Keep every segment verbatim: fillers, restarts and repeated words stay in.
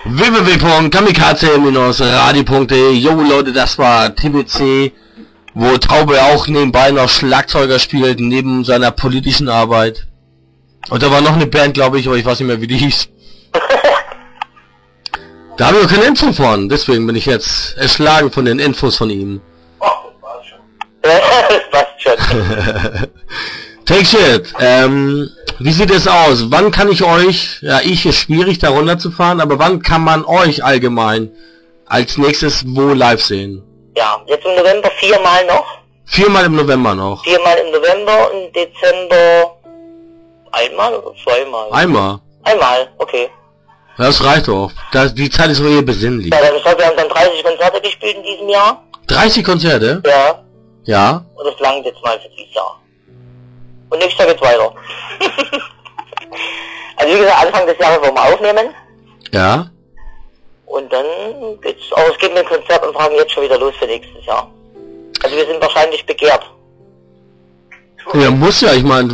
w w w punkt kamikaze radio punkt de. Jo Leute, das war T B C, wo Taube auch nebenbei noch Schlagzeuger spielt, neben seiner politischen Arbeit. Und da war noch eine Band, glaube ich, aber ich weiß nicht mehr, wie die hieß. Da habe ich auch keine Info von, deswegen bin ich jetzt erschlagen von den Infos von ihm. Oh, das passt schon. Das passt schon. Take Shit, ähm, wie sieht es aus? Wann kann ich euch, ja, ich ist schwierig da runterzufahren, aber wann kann man euch allgemein als nächstes wo live sehen? Ja, jetzt im November viermal noch. Viermal im November noch? Viermal im November, im Dezember einmal oder zweimal? Einmal. Einmal, okay. Das reicht doch. Das, die Zeit ist so eher besinnlich. Ja, das heißt, wir haben dann dreißig Konzerte gespielt in diesem Jahr. dreißig Konzerte? Ja. Ja. Und das langt jetzt mal für dieses Jahr. Und nächstes Jahr geht's weiter. Also wie gesagt, Anfang des Jahres wollen wir aufnehmen. Ja. Und dann geht's, aber es geht mit Konzertanfragen jetzt schon wieder los für nächstes Jahr. Also wir sind wahrscheinlich begehrt. Ja, muss ja, ich meine...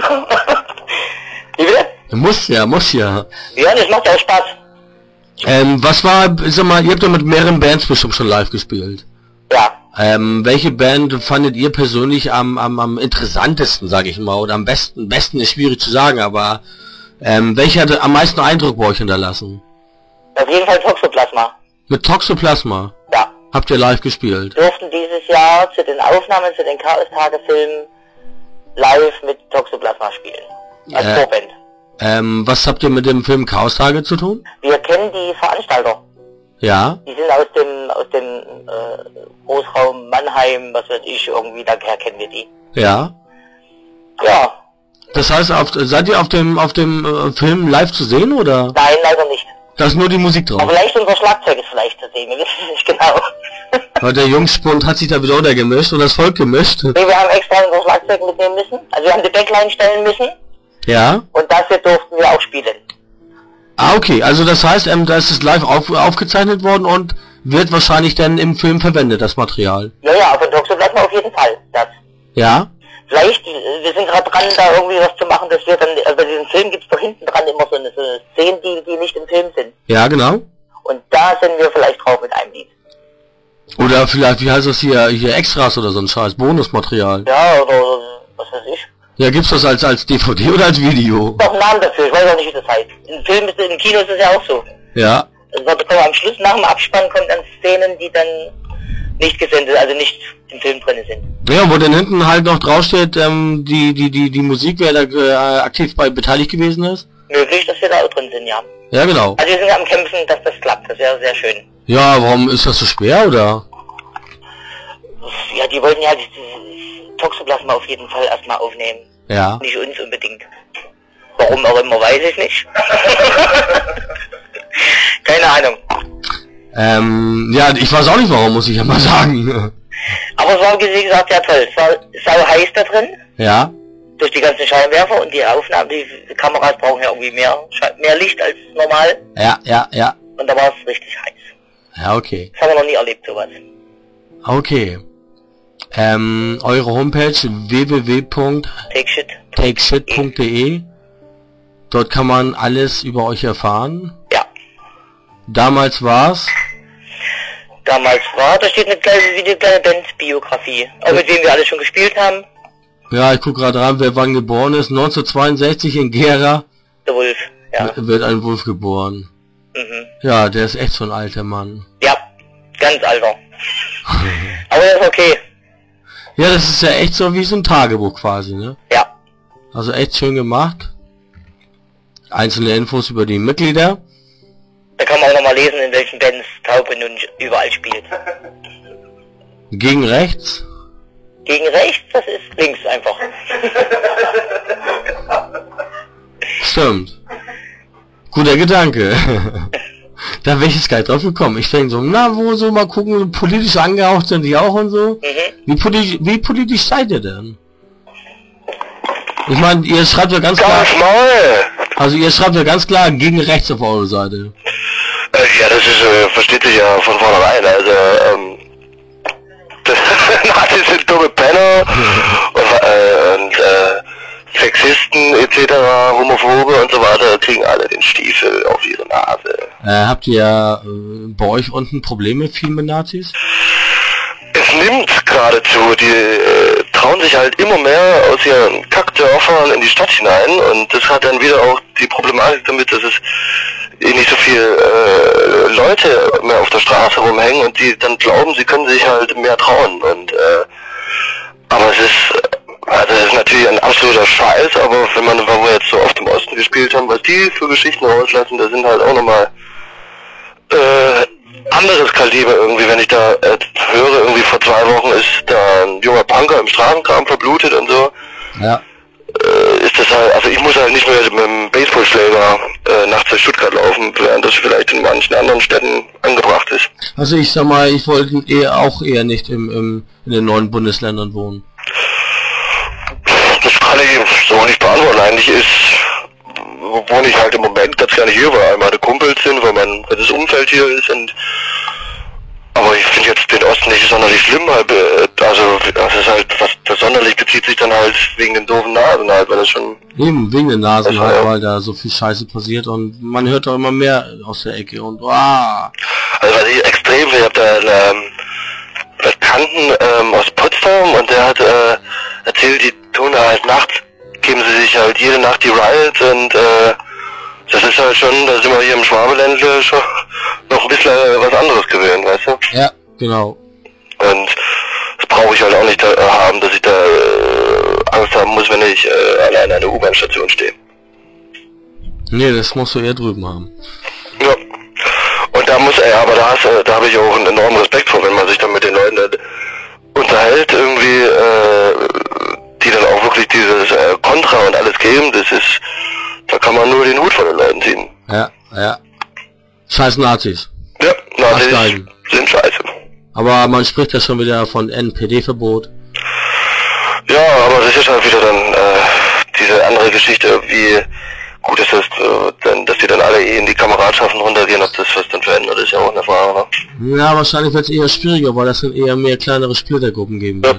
Wie bitte? Muss ja, muss ja. Ja, das macht ja auch Spaß. Ähm, was war, sag mal, ihr habt ja mit mehreren Bands bestimmt schon live gespielt. Ja. Ähm, welche Band fandet ihr persönlich am, am, am interessantesten, sage ich mal, oder am besten? Besten ist schwierig zu sagen, aber ähm, welche hat am meisten Eindruck bei euch hinterlassen? Auf jeden Fall Toxoplasma. Mit Toxoplasma? Ja. Habt ihr live gespielt? Wir durften dieses Jahr zu den Aufnahmen, zu den Chaos-Tage-Filmen live mit Toxoplasma spielen. Als Äh. Vorband. Ähm, was habt ihr mit dem Film Chaos-Tage zu tun? Wir kennen die Veranstalter. Ja. Die sind aus dem aus dem äh, Großraum Mannheim, was weiß ich, irgendwie, daher kennen wir die. Ja. Ja. Das heißt, auf, seid ihr auf dem auf dem äh, Film live zu sehen, oder? Nein, leider nicht. Da ist nur die Musik drauf. Aber vielleicht unser Schlagzeug ist vielleicht zu sehen, wir wissen es nicht genau. Weil der Jungspund hat sich da wieder untergemischt und das Volk gemischt. Nee, wir haben extra unser Schlagzeug mitnehmen müssen. Also wir haben die Backline stellen müssen. Ja. Und dafür durften wir auch spielen. Ah, okay. Also das heißt, ähm, da ist es live auf, aufgezeichnet worden und wird wahrscheinlich dann im Film verwendet, das Material. Ja, ja, von Toxoplasma auf jeden Fall. Das. Ja. Vielleicht, äh, wir sind gerade dran, da irgendwie was zu machen, dass wir dann, also bei diesem Film gibt's doch hinten dran immer so eine, so eine Szene, die, die nicht im Film sind. Ja, genau. Und da sind wir vielleicht drauf mit einem Lied. Oder vielleicht, wie heißt das hier, hier Extras oder so ein Scheiß, Bonusmaterial. Ja, oder, oder was weiß ich. Ja, gibt's das als als D V D oder als Video? Doch einen Namen dafür, ich weiß auch nicht, wie das heißt. Im Film ist, im Kino ist es ja auch so. Ja. Also da bekommen wir am Schluss, nach dem Abspann, kommt dann Szenen, die dann nicht gesendet, also nicht im Film drin sind. Ja, wo dann hinten halt noch draufsteht, ähm, die die die die Musik, wer da äh, aktiv bei beteiligt gewesen ist. Möglich, dass wir da auch drin sind, ja. Ja, genau. Also wir sind am Kämpfen, dass das klappt, das wäre sehr schön. Ja, warum ist das so schwer, oder? Ja, die wollten ja dieses Toxoplasma auf jeden Fall erstmal aufnehmen. Ja. Nicht uns unbedingt. Warum auch immer, weiß ich nicht. Keine Ahnung. Ähm, ja, ich weiß auch nicht warum, muss ich ja mal sagen. Aber es war, wie gesagt, sehr toll. Es war sau heiß da drin. Ja. Durch die ganzen Scheinwerfer und die Aufnahmen, die Kameras brauchen ja irgendwie mehr, mehr Licht als normal. Ja, ja, ja. Und da war es richtig heiß. Ja, okay. Das haben wir noch nie erlebt, sowas. Okay. Ähm, eure Homepage w w w punkt takeshit punkt de. Dort kann man alles über euch erfahren. Ja. Damals war's. Damals war, da steht eine kleine, wie eine kleine Bandbiografie. Auch mit wem wir alle schon gespielt haben. Ja, ich guck gerade rein, wer wann geboren ist. neunzehnhundertzweiundsechzig in Gera. Der Wolf, ja. Wird ein Wolf geboren. Mhm. Ja, der ist echt so ein alter Mann. Ja, ganz alter. Aber das ist okay. Ja, das ist ja echt so wie so ein Tagebuch quasi, ne? Ja. Also echt schön gemacht. Einzelne Infos über die Mitglieder. Da kann man auch nochmal lesen, in welchen Bands Taube nun überall spielt. Gegen rechts. Gegen rechts, das ist links einfach. Stimmt. Guter Gedanke. Da wäre ich jetzt gar nicht drauf gekommen. Ich denke so, na, wo so mal gucken, politisch angehaucht sind die auch und so. Mhm. Wie politisch, wie politisch seid ihr denn? Ich meine, ihr schreibt ja ganz klar... Ganz neu! Also ihr schreibt ja ganz klar gegen rechts auf eure Seite. Äh, ja, das ist, äh, versteht sich ja von vornherein. Also, ähm... Nazis sind dumme Penner und, äh, und äh, Sexisten et et cetera, Homophobe und so weiter, kriegen alle den Stiefel auf ihre Nase. Äh, habt ihr äh, bei euch unten Probleme viel mit Nazis? Es nimmt geradezu, die äh, trauen sich halt immer mehr aus ihren Kackdörfern in die Stadt hinein und das hat dann wieder auch die Problematik damit, dass es eh nicht so viel äh, Leute mehr auf der Straße rumhängen und die dann glauben, sie können sich halt mehr trauen und äh, aber es ist also es ist natürlich ein absoluter Scheiß, aber wenn man, weil wir jetzt so oft im Osten gespielt haben, was die für Geschichten rauslassen, da sind halt auch nochmal äh, anderes Kaliber irgendwie, wenn ich da äh, höre, irgendwie vor zwei Wochen ist da ein junger Punker im Straßenkram verblutet und so. Ja. Äh, ist das halt, also ich muss halt nicht mehr mit dem Baseballschläger äh, nachts durch Stuttgart laufen, während das vielleicht in manchen anderen Städten angebracht ist. Also ich sag mal, ich wollte eher auch eher nicht im, im in den neuen Bundesländern wohnen. Das kann ich so nicht beantworten. Eigentlich ist, wohne ich halt im Moment ganz gerne hier, weil meine Kumpels sind, weil mein weil das Umfeld hier ist und aber ich finde jetzt den Osten nicht sonderlich schlimm, halt, also das ist halt, was das sonderlich bezieht sich dann halt wegen den doofen Nasen halt, weil das schon... Eben, wegen den Nasen also, halt, ja. weil da so viel Scheiße passiert und man hört doch immer mehr aus der Ecke und ah. Also was ich extrem finde, ich hab da einen ähm, Bekannten ähm, aus Potsdam und der hat äh, erzählt, die tun da halt nachts, geben sie sich halt jede Nacht die Riots und äh, das ist halt schon, da sind wir hier im Schwabeländle schon noch ein bisschen was anderes gewöhnt, weißt du? Ja, genau. Und das brauche ich halt auch nicht da, äh, haben, dass ich da äh, Angst haben muss, wenn ich äh, allein an einer U-Bahn-Station stehe. Nee, das musst du eher drüben haben. Ja. Und da muss, ey, aber da hast, äh, da habe ich auch einen enormen Respekt vor, wenn man sich dann mit den Leuten äh, unterhält, irgendwie, äh, die dann auch wirklich dieses äh, Kontra und alles geben, das ist, da kann man nur den Hut von den Leuten ziehen. Ja, ja. Scheiß Nazis. Ja, Nazis Absteigen. sind scheiße. Aber man spricht ja schon wieder von N P D-Verbot. Ja, aber das ist halt wieder dann äh, diese andere Geschichte, wie gut ist das, äh, denn, dass die dann alle eh in die Kameradschaften runtergehen, ob das was dann verändert, ist ja auch eine Frage, ne? Ja, wahrscheinlich wird es eher schwieriger, weil das dann eher mehr kleinere Splittergruppen geben Ja. wird.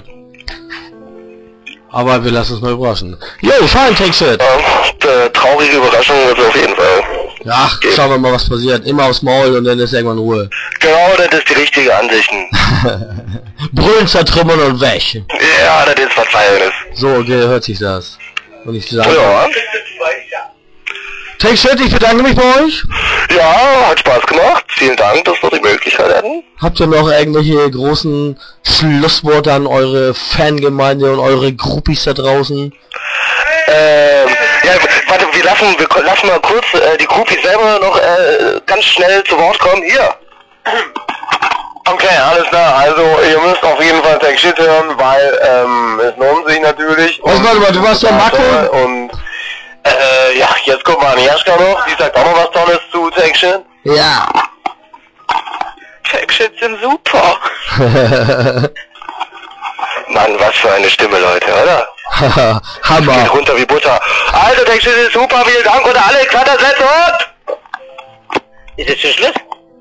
Aber wir lassen uns mal überraschen. Jo, fein, Take Shit. Ja, äh, traurige Überraschung wird es auf jeden Fall. Ach, schauen wir mal, was passiert. Immer aufs Maul und dann ist irgendwann Ruhe. Genau, das ist die richtige Ansichten. Brüllen, zertrümmern und weg. Ja, das ist Verzeichnis. So, okay, hört sich das. Und ich sage, Ja. Take Shit, ich bedanke mich bei euch. Ja, hat Spaß gemacht. Vielen Dank, dass wir die Möglichkeit hatten. Habt ihr noch irgendwelche großen Schlussworte an eure Fangemeinde und eure Groupies da draußen? Ähm, ja, warte, wir lassen, wir lassen mal kurz äh, die Groupies selber noch äh, ganz schnell zu Wort kommen. Hier. Okay, alles klar. Also ihr müsst auf jeden Fall Take Shit hören, weil ähm, es lohnt sich natürlich. Was, warte mal, du warst der Marco? Und äh, ja, jetzt kommt mal Jaschka noch, die sagt auch noch was Tolles zu Take Shit. Ja. Take Shit sind super. Mann, was für eine Stimme, Leute, oder? Geht Hammer. runter wie Butter. Also, der Shit ist super, vielen Dank und Alex hat das letzte Wort. Ist jetzt schon Schluss?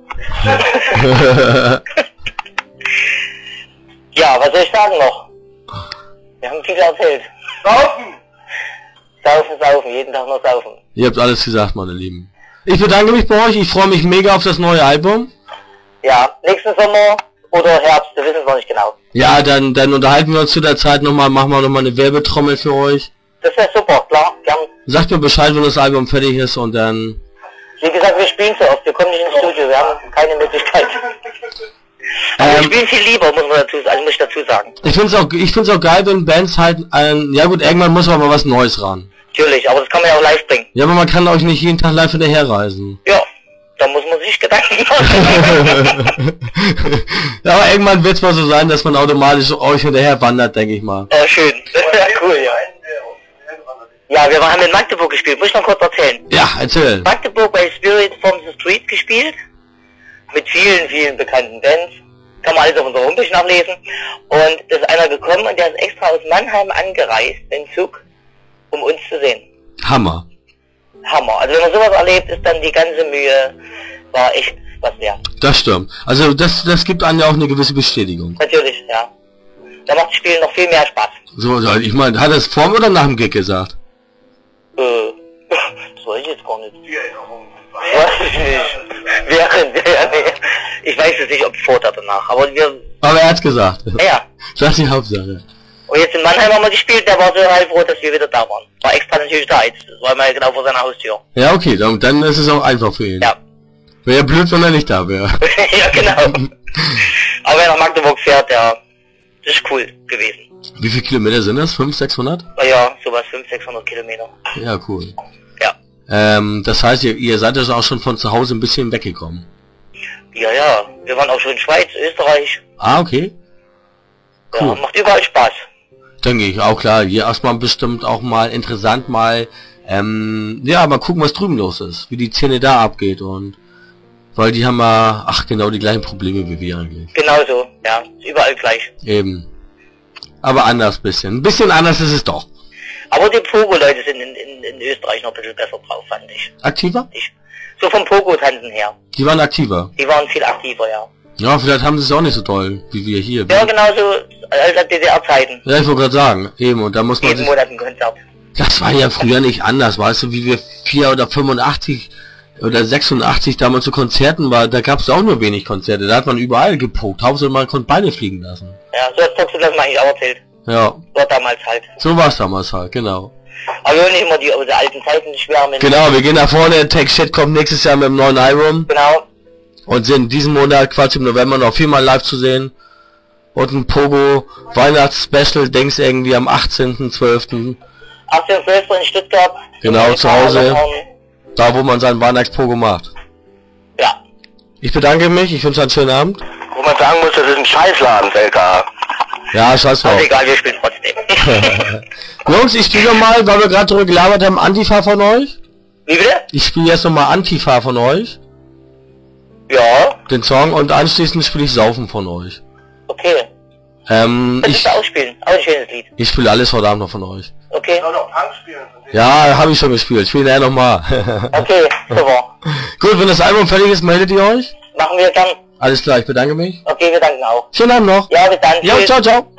Ja, was soll ich sagen noch? Wir haben viel erzählt. Saufen! Saufen, saufen, jeden Tag nur saufen. Ihr habt alles gesagt, meine Lieben. Ich bedanke mich bei euch. Ich freue mich mega auf das neue Album. Ja, nächsten Sommer oder Herbst, wir wissen es noch nicht genau. Ja, dann, dann unterhalten wir uns zu der Zeit nochmal, machen wir nochmal eine Werbetrommel für euch. Das wäre super, klar, gern. Sagt mir Bescheid, wenn das Album fertig ist und dann... Wie gesagt, wir spielen zu oft, wir kommen nicht ins Studio, wir haben keine Möglichkeit. Aber wir Ähm, spielen viel lieber, muss man dazu, also muss ich dazu sagen. ich find's auch, ich find's auch geil, wenn Bands halt ein, ja gut, irgendwann muss man mal was Neues ran. Natürlich, aber das kann man ja auch live bringen. Ja, aber man kann euch nicht jeden Tag live hinterherreisen. Ja, da muss man sich Gedanken machen. Ja, aber irgendwann wird's mal so sein, dass man automatisch euch hinterher wandert, denke ich mal. Oh, schön. Das wäre cool, ja. Ja, wir haben in Magdeburg gespielt, muss ich noch kurz erzählen. Ja, erzähl. Magdeburg bei Spirit from the Street gespielt. Mit vielen, vielen bekannten Bands. Kann man alles auf unserer Homepage nachlesen. Und es ist einer gekommen und der ist extra aus Mannheim angereist, den Zug, um uns zu sehen. Hammer. Hammer. Also wenn man sowas erlebt, ist dann die ganze Mühe, war echt was wert. Das stimmt. Also das, das gibt einem ja auch eine gewisse Bestätigung. Natürlich, ja. Da macht das Spiel noch viel mehr Spaß. So, so, ich meine, hat er es vor oder nach dem Gig gesagt? Äh, das weiß ich jetzt gar nicht. Die Erinnerung. Weiß ich nicht. Während, ja, nee. Ich weiß jetzt nicht, ob vor oder danach, aber wir... Aber er hat's gesagt. Ja, ja. Das ist die Hauptsache. Und jetzt in Mannheim haben wir gespielt, der war so halb froh, dass wir wieder da waren. War extra natürlich da, jetzt. Das war mal genau vor seiner Haustür. Ja, okay, dann, dann ist es auch einfach für ihn. Ja. Wäre ja blöd, wenn er nicht da wäre. Ja, genau. Aber wer nach Magdeburg fährt, ja, das ist cool gewesen. Wie viele Kilometer sind das? fünfhundert, sechshundert? Ja, sowas, fünfhundert, sechshundert Kilometer. Ja, cool. Ja. Ähm, das heißt, ihr, ihr seid also auch schon von zu Hause ein bisschen weggekommen. Ja, ja, wir waren auch schon in Schweiz, Österreich. Ah, okay. Cool. Ja, macht überall Spaß. Denke ich, auch klar. Hier erstmal bestimmt auch mal interessant mal, ähm, ja, mal gucken, was drüben los ist. Wie die Szene da abgeht und, weil die haben ja, ach genau, die gleichen Probleme wie wir eigentlich. Genau so, ja, ist überall gleich. Eben. Aber anders bisschen. Ein bisschen anders ist es doch. Aber die Pogo-Leute sind in, in, in Österreich noch ein bisschen besser drauf, fand ich. Aktiver? ich so vom Pogo-Tanzen her. Die waren aktiver. Die waren viel aktiver, ja. Ja, vielleicht haben sie es auch nicht so toll, wie wir hier. Ja, genauso als D D R-Zeiten. Ja, ich wollte gerade sagen, eben, und da muss man Jeden sich... Monat ein Konzert. Das war ja früher nicht anders, weißt du, wie wir vier oder fünfundachtzig oder sechsundachtzig damals zu Konzerten war, da gab es auch nur wenig Konzerte, da hat man überall gepokt, Hauptsache man konnte Beine fliegen lassen. Ja, so hat Toxo das mal eigentlich auch erzählt. Ja, So damals halt. so war es damals halt, genau. Aber wir wollen nicht immer die, die alten Zeiten schwärmen. Genau, wir gehen nach vorne, Take Shit kommt nächstes Jahr mit dem neuen Album Genau. und sind diesen Monat, Quatsch, im November noch viermal live zu sehen. Und ein Pogo Weihnachtsspecial, denkst irgendwie am achtzehnten zwölften achtzehn zwölf in Stuttgart. Genau, zu Hause. Und, Da, wo man seinen Weihnachtspogo macht. ja. Ich bedanke mich, ich wünsche einen schönen Abend. Wo man sagen muss, das ist ein Scheißladen, L K. Ja, scheiß drauf. Also egal, wir spielen trotzdem. Jungs, ich spiele nochmal, weil wir gerade drüber gelabert haben, Antifa von euch. Wie bitte? Ich spiele jetzt nochmal Antifa von euch, Ja, den Song, und anschließend spiele ich Saufen von euch. okay. Ähm, Das ich, ist auch spielen. Auch ein schönes Lied. ich spiele alles heute Abend noch von euch. Okay. Ja, habe ich schon gespielt, ich spiele nachher nochmal. Okay, super. Gut, wenn das Album fertig ist, meldet ihr euch. Machen wir dann. Alles klar, ich bedanke mich. Okay, wir danken auch. Schönen Abend noch. Ja, bis dann. Ja, Tschüss. ciao, ciao.